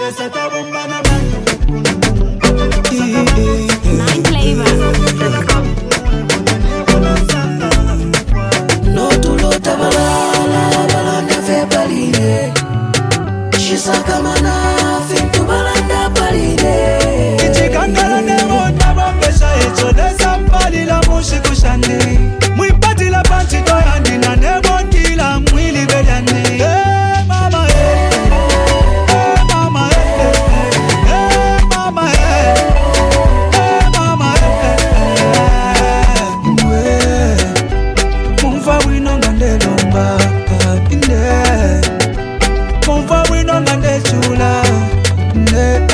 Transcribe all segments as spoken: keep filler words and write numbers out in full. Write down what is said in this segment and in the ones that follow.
Nine flavor. No tu lo tabalala, balanda fe palide. Shisaka mana fin tu balanda palide. Ichikangala nebo tabambesha echo desa pali la mushi kushani. Mwipati la panchi toyandi na nebo kila mwili bejani. Hey mama hey, hey mama hey, hey mama hey, hey mama hey. Mumfa wino ngande lomba inde. Mumfa wino ngande chula inde.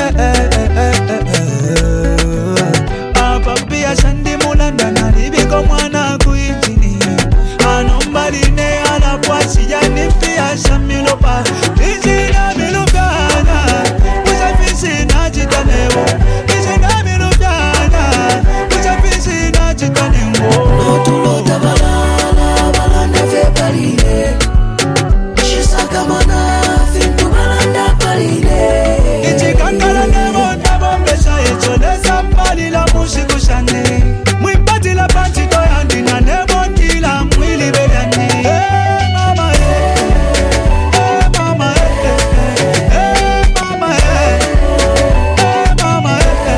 Apapia shandi mulanda na libiko mwana kuitini. Anombaline anapwasi ya nipia shamilopa. Ijina milupana Ujafisi na jitanewo. Ijina milupana Ujafisi na jitanewo. No tu lo tabalala, balanda fe palide. Shisaka mana fin tu balanda palide. Ichikangala nebo tabombesha echo desa pali la mushi kushani. Mwipati la panchi toyandi na nebo kila mwili bedani. Hey mama hey, hey mama hey, hey mama hey, hey mama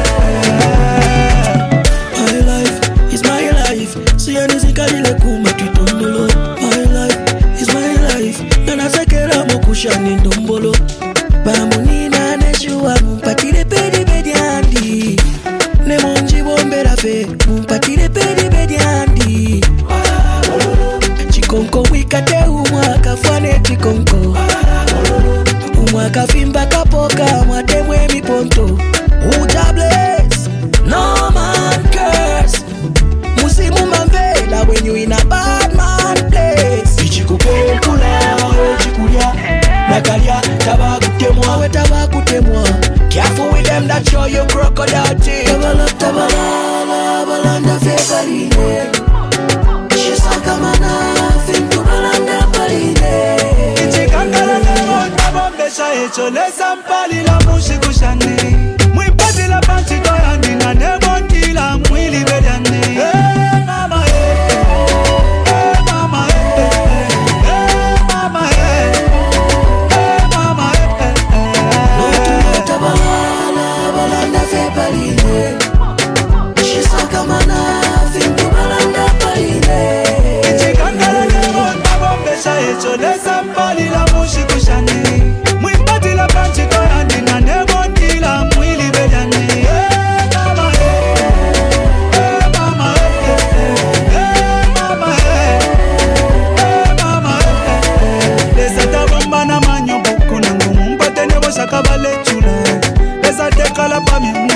hey. My life is my life. Siyani zikadile kuma tutombolo. My life is my life. Nana sekera mokushani ndombolo. Bamunina neshua mumpatire pedi bedi andi. Nemonji bombera fe mumpatire pedi bedi andi. Chikonko wikate umwaka fwane chikonko. Umwaka fimba kapoka mwatemwe miponto. Uja bless, no man curse. Musimu mambela when you in a bad man place. Ichikupe kula we chikulia. Nakalia tabakutemwa we tabakutemwa. Careful with them that show you crocodile teeth. Tabala tabala balanda fe palide. Shisaka mana fin tu balanda palide. Ichikangala nebo tabombesha echo desa pali la mushi kushani. Mwipati la panchi toyandi na nebo kila mwili bedani. Hey mama hey, hey mama hey, hey mama hey, hey mama No tu hey. lo tabalala, balanda fe palide. Shisaka mana fin tu balanda palide. Ichikangala nebo tabombesha echo desa pali la mushi kushani. Mwipati la panchi toyandi na nebo kila mwili bedani. Hey mama hey, hey mama hey, hey mama hey, hey mama hey. Desa tabamba na manyo buku nangu mpate nebo shaka bale chula. Desa tekala pa mi